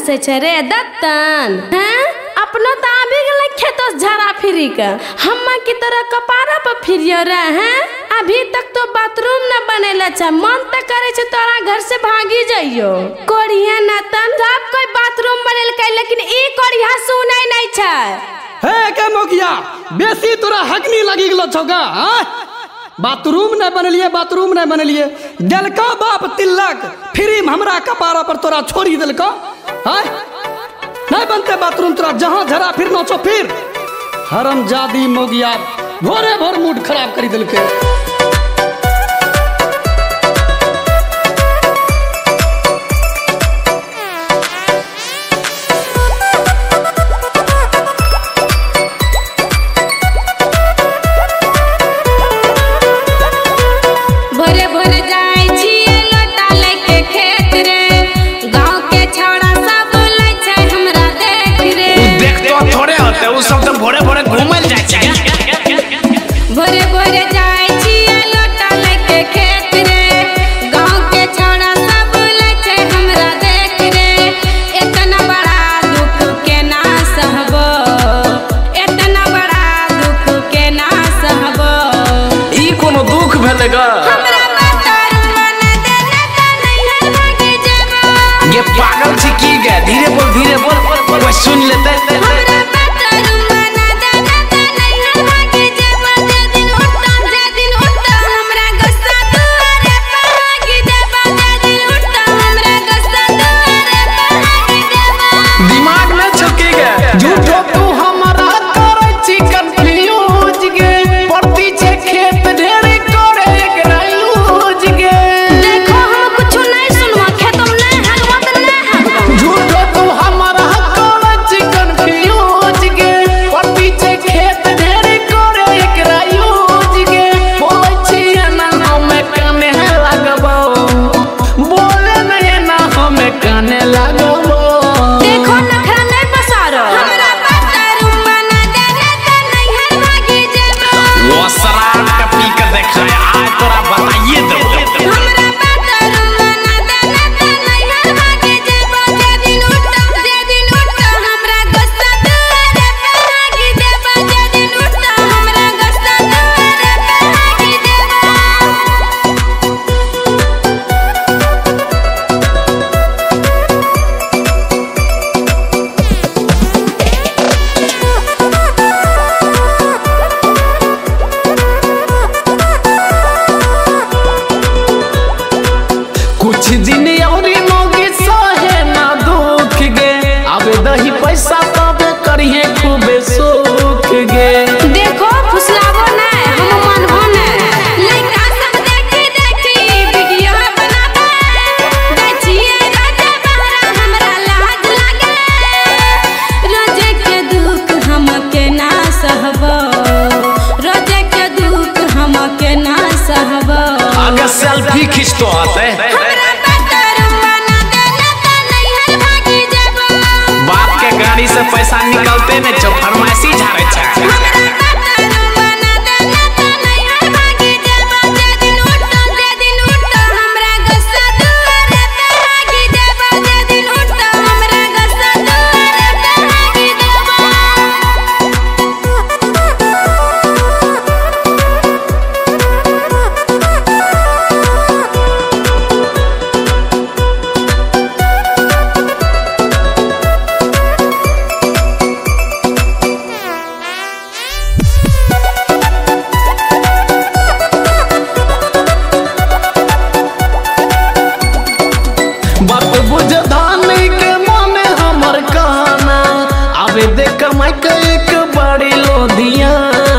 हंसे छे रे दत्तन हैं अपनो तो आबि गेल खेतोस झाड़ा फिरी के हम्मा की तरह कपारा पर फिरियो रे हैं अभी तक तो बाथरूम न बनेला छ मन त करे छ तोरा घर से भागी जाइयो कोढ़िया नतन सब कोई बाथरूम बनेल के लेकिन ई कोढ़िया सुनै नै छै हे के मोगिया बेसी तोरा हगनी लगी गेलो छौगा हां बाथरूम नहीं बनलिए देलको बाप तिलक फ्री हमरा कपारा पर तोरा छोड़ी देलको हां नहीं बनते बाथरूम तोरा जहां झरा फिरनो छो फिर हरामजादी मोगिया भोरे भोर मूड खराब करी देलके भोरे भोरे घूमल जाय छै भोरे भोरे जाय छी लोटा लेके खेत रे गांव के छौड़ा सब लै छै हमरा देख रे इतना बड़ा दुख के ना सहबो इतना बड़ा दुख के ना सहबो ई कोनो दुख भेले ग हमरा बाथरूम बना देले त नैहर भागी जेबो ये पागल छी की गे धीरे बोल कोई सुन लेते सेल्फी खींचतो आते बाप के गाड़ी से पैसा निकलते ने जो फरमाइशी झाड़े छै देख कमाई के एक बड़ी लोधिया